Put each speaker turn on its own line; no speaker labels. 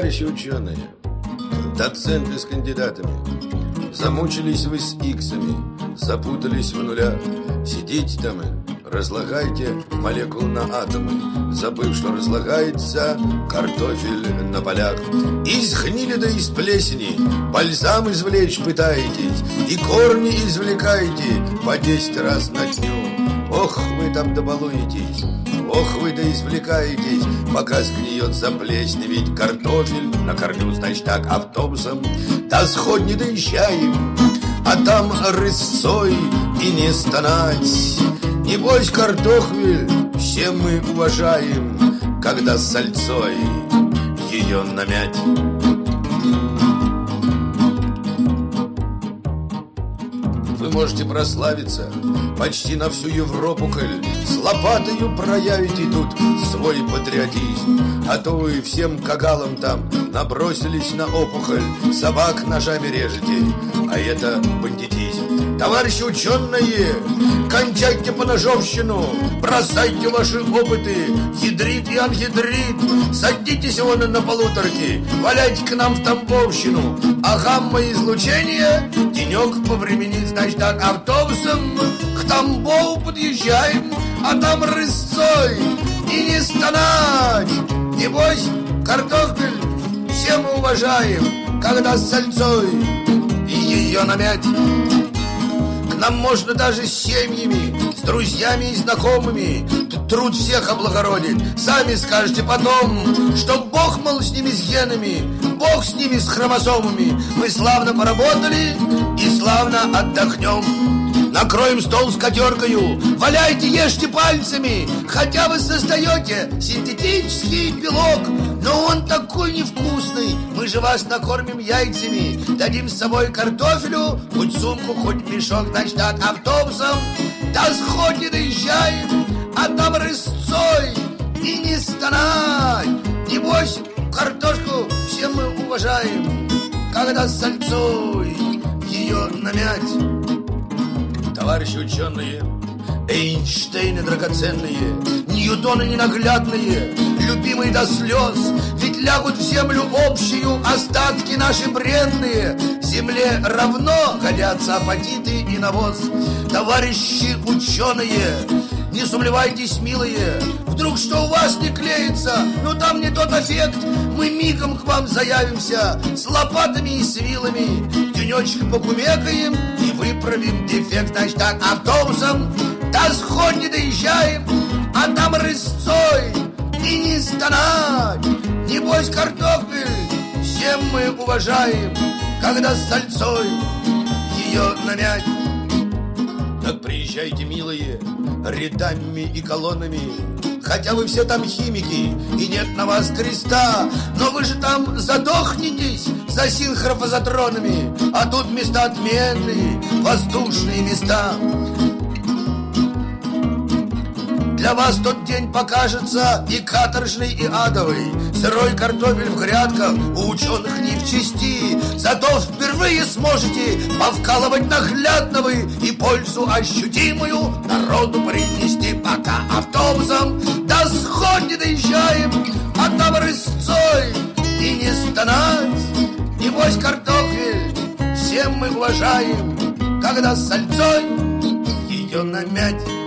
Товарищи ученые, доценты с кандидатами, замучились вы с иксами, запутались в нулях. Сидите там и разлагайте молекулы на атомы, забыв, что разлагается картофель на полях. Из гнили да из плесени бальзам извлечь пытаетесь, и корни извлекаете по 10 раз на дню. Ох, вы там добалуетесь, ох, вы да извлекаетесь, пока сгниет, заплесневить картофель на корню. Значит так, автобусом до сходни доезжаем, а там рысцой и не стонать. Небось, картофель все мы уважаем, когда с сальцой ее намять. Вы можете прославиться почти на всю Европу, коль с лопатою проявите тут свой патриотизм. А то вы всем кагалам там набросились на опухоль, собак ножами режете, а это бандитизм. Товарищи ученые, кончайте поножовщину, бросайте ваши опыты, ядрит и анхидрит, садитесь вон на полуторки, валяйте к нам в Тамбовщину, а гамма-излучение денек повременит. Значит так, автобусом к Тамбову подъезжаем, а там рысцой и не стонать. Небось, картофель все мы уважаем, когда с сальцой и ее намять. К нам можно даже с семьями, с друзьями и знакомыми. Труд всех облагородит. Сами скажете потом, что Бог, мол, с ними, с генами, Бог с ними, с хромосомами. Мы славно поработали и славно отдохнем. Накроем стол с котеркою, валяйте, ешьте пальцами, хотя вы создаете синтетический белок, но он такой невкусный. Мы же вас накормим яйцами, дадим с собой картофелю, хоть сумку, хоть мешок. Значит так, автобусом до сходни доезжаем, а там рысцой и не стонать. Небось, картошку все мы уважаем, когда с сальцой ее намять. Товарищи ученые, Эйнштейны драгоценные, Ньютоны ненаглядные, любимые до слез, ведь лягут в землю общую остатки наши бренные. Земле равно годятся апатиты и навоз. Товарищи ученые, не сумлевайтесь, милые, вдруг что у вас не клеится, но там не тот эффект. Мы мигом к вам заявимся с лопатами и с вилами, денечек покумекаем и выправим дефект. Значит так, автобусом до сходни доезжаем, а там рысцой и не стонать. Небось, картофель всем мы уважаем, когда с сальцой ее намять. Так приезжайте, милые, рядами и колоннами, хотя вы все там химики и нет на вас креста, но вы же там задохнетесь за синхрофазотронами, а тут места отменные, воздушные места. Для вас тот день покажется и каторжный, и адовый. Сырой картофель в грядках у ученых не в чести. Зато впервые сможете повкалывать наглядно вы и пользу ощутимую народу принести. Пока автобусом до сходни доезжаем, а там рысцой и не стонать. Небось, картофель всем мы уважаем, когда с сальцой ее намять.